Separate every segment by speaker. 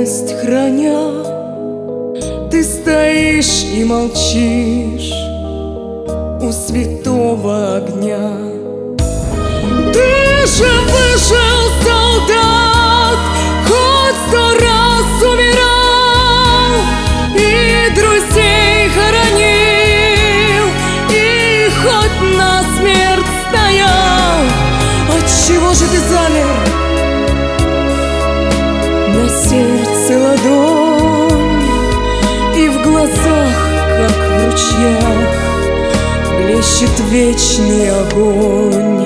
Speaker 1: юность храня, ты стоишь и молчишь у святого огня. Ты же выжил, солдат, хоть 100 раз умирал, и друзей хоронил, и хоть на смерть стоял. Отчего же ты замер? На сердце ладонь, и в глазах, как в ручьях, блещет вечный огонь.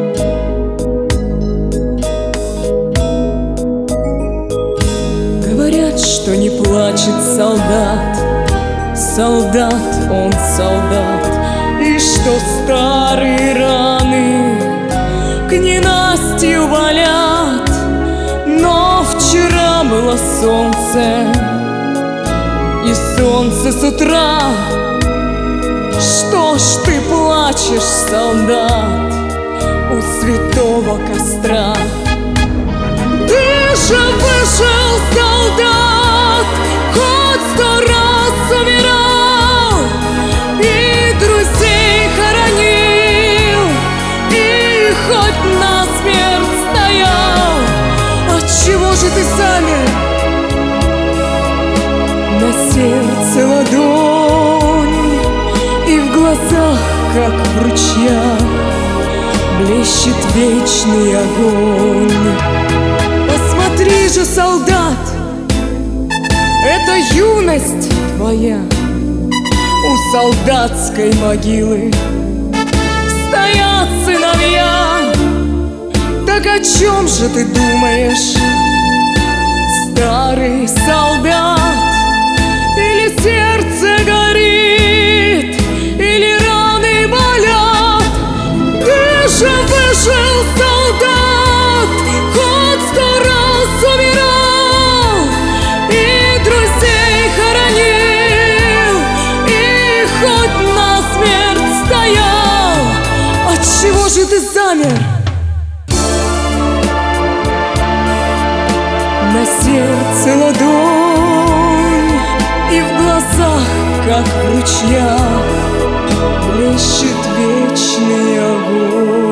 Speaker 1: Говорят, что не плачет солдат, солдат, он солдат, и что старые раны к ненастью болят. Но вчера было солнце, и солнце с утра. Что ж ты плачешь, солдат, у святого костра? Ты же выжил, солдат, хоть 100 раз умирал, и друзей хоронил, и хоть на смерть стоял. Отчего же ты замер? На сердце ладонь, и в глазах, как в ручьях, блещет вечный огонь. Посмотри же, солдат, это юность твоя у солдатской могилы. Стоят сыновья, так о чем же ты думаешь, старый солдат? Или сердце горит, или раны болят? Ты же выжил, солдат, хоть 100 раз умирал, и друзей хоронил, и хоть на смерть стоял. Отчего же ты замер? На сердце ладонь, и в глазах, как в ручьях, блещет вечный огонь.